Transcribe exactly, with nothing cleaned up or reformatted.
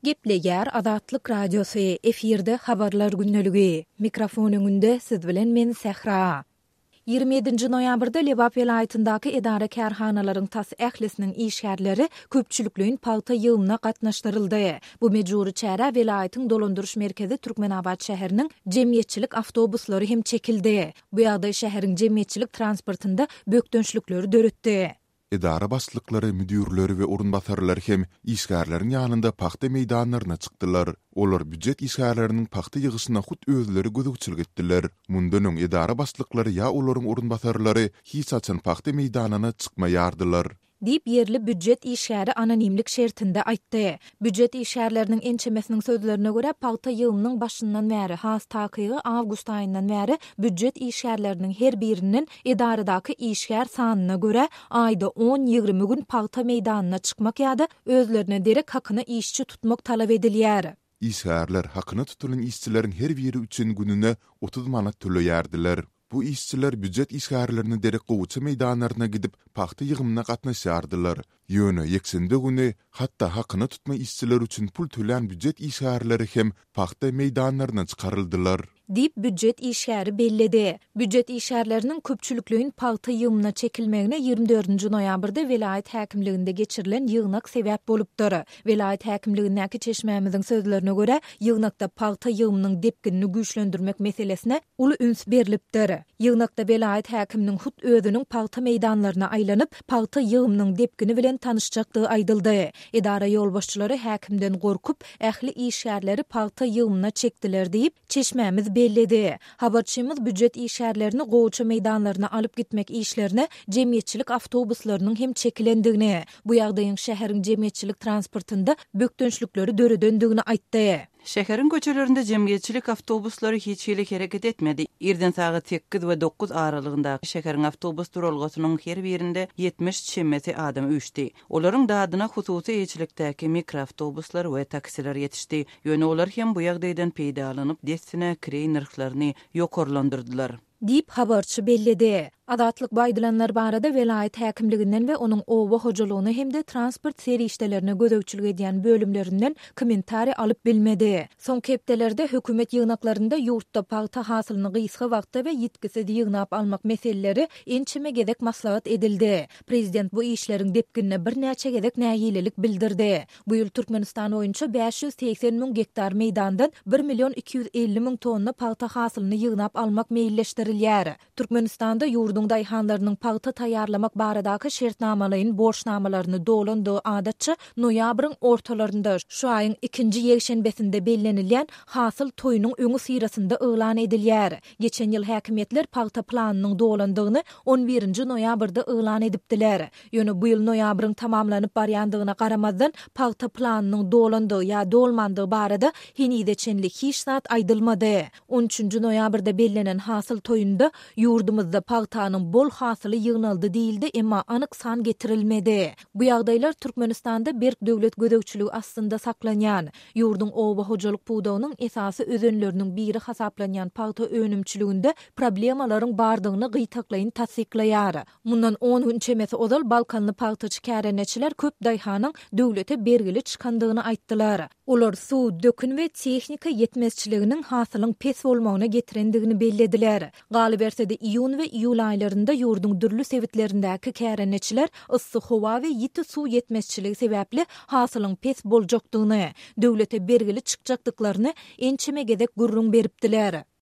Gepleger Azatlyk Radiosu efirde habarlar günneligi. Mikrofon öňünde siz bilen men Sehra. ýygrimi ýedinji noýabrda Lebap welaýatyndaky edara kärhanalaryň tas ählisiniň işgärleri köpçülikliň paýta ýygyna gatnaşdyryldy. Bu mejburi çäre welaýatyň dolandyryş merkezi Türkmenabad şäheriniň jemgyýetçilik awtobuslary hem çekildi. Bu ýagdaý şäheriň jemgyýetçilik transportynda bökdönçlükleri döretdi. Edara başlyklary, müdürleri we urunbasarlar hem işgärleriň ýanynda paxta meýdanlaryna çykdylar. Olar büdjet işgärleriniň paxta ýygysyna hut özleri gözükçilik etdiler. Mundan öň edara başlyklary ýa olaryň urunbasarlary hiç açan paxta meýdanyna çykmaýardylar. Dip yerli büdjet işgäri anonimlik şertinde aýtdy. Büdjet işgärleriniň ençemesiniň sözlerine görä paýta ýygynyň başyndan bäri has takygy awgust aýyndan bäri büdjet işgärleriniň her birinin edaradaky işgär sanyna görä aýda on ýygrimi gün paýta meýdanyna çykmak ýa-da özlerine derek hakyny işçi tutmak talap edilýär. İşgärler hakyny tutulan işçileriň her biri üçin gününe otuz manat töleýärdiler. Bu işçiler büdjet işgärlerini derek gowuça meýdanlaryna gidip paxta ýygymyna gatnaşýardylar. Ýöne ýeksende güni hatda hakyny tutma işçiler üçin pul tölen büdjet işgärleri hem paxta meýdanlaryna çykaryldylar. Dip büdjet işgäri belledi. Büdjet işgärleriniň köpçülikliň paýta ýygymyna çekilmegine ýygrimi dördünji noýabrda welaýat häkimliginde geçirilen ýygnak sebäp bolupdyr. Welaýat häkimligindäki çeşmämiziň sözlerine görä, ýygnakda paýta ýygymynyň depkinini güýçlendirmek meselesine uly üns berilipdir. Ýygnakda welaýat häkiminiň hut özüniň paýta meýdanlaryna aýlanyp, paýta ýygymynyň depkini bilen tanışjakdygy aýdyldy. Edara ýolbaşçylary häkimden gorkup, ähli işgärleri paýta ýygymyna çekdiler diýip çeşmämiz belledi. Habarçymyz büdjet işgärlerini gowuça meýdanlaryna alyp gitmek işlerine jemgyýetçilik awtobuslarynyň hem çekilendigini, bu ýagdaýyň şäheriň jemgyýetçilik transportynda bökdönçlükleri döredendigini aýtdy. Şäheriň köçelerinde jemgyýetçilik awtobuslary hiç ýyly hereket etmedi. Irden saat sekiz we dokuz aralygynda şäheriň awtobus duralgasynyň her birinde yetmiş çemmesi adam üçdi. Olaryň dadyna hususy eýçilikdäki mikroawtobuslar we taksiler ýetişdi. Ýöne olar hem bu ýagdaýdan peýda alanyp destine kirey narhlaryny ýokarlandyrdylar. Dip habarçy belledi. Azatlyk baýdylanlar barada welaýat häkimliginden we onuň owa hojalygyny hemde transport serişdelerine gözegçilik edýän bölümlerinden kommentari alyp bilmedi. Soňky hepdelerde hökümet ýygnaklarynda ýurtda paýta hasylyny gysga wagtda we ýetkisi ýygnap almak meseleleri ençeme gezek maslahat edildi. Prezident bu işleriň depkinine bir näçe gezek näýilelik bildirdi. Bu ýyl Türkmenistan boýunça beş yüz seksen miň gektar meýdandan bir milyon iki yüz elli miň tonna paýta hasylyny ýygnap almak meýilleşdirilýär. Türkmenistanda ýurt daýhanlarynyň paýta taýýarlamak baradaky şertnamalaryň borçnamalaryny dolandy adatça noýabryň ortalarynda şu aýyň ikinji ýekşenbesinde bellenilýän hasyl toýunyň öňü sirasynda elan edilýär. Geçen ýyl häkimetler paýta planynyň dolandygyny on birinji noýabrda elan edipdiler. Ýöne bu ýyl noýabryň tamamlanyp barýandygyna garamazdan paýta planynyň dolandy ýa dolmandygy barada hinide çenlik hiç zat aýdylmady. on üçünji noýabrda bellenen hasyl toýunda ýurdumyzda paýta bol hasyly ýygnaldy diýildi, emma anyk san getirilmedi. Bu ýagdaýlar Türkmenistanda berk döwlet gözegçiligi astynda saklanýan. Ýurdun owa hojalyk puwdawynyň esasy özenleriniň biri hasaplanýan paýta önümçiliginde problemalaryň bardygyny gytaklaýyn tasdiklaýar. Mundan on gün çemesi ozal Balkanly paýtaçy käreneçiler köp daýhanyň döwlete bergili çykandygyny aýtdylar. Olar suw, dökün we tehnika ýetmezçiliginiň hasylyň pes bolmagyna getirendigini bellediler. Galy bersede iýun we iýul aýlarynda ýurdun dürlü sebitlerindäki käreneçiler ıssy howa we ýiti suw ýetmezçiligi sebäpli hasylyň pes boljakdygyny, döwlete bergili çykjakdyklaryny ençeme gezek gurrun beripdiler.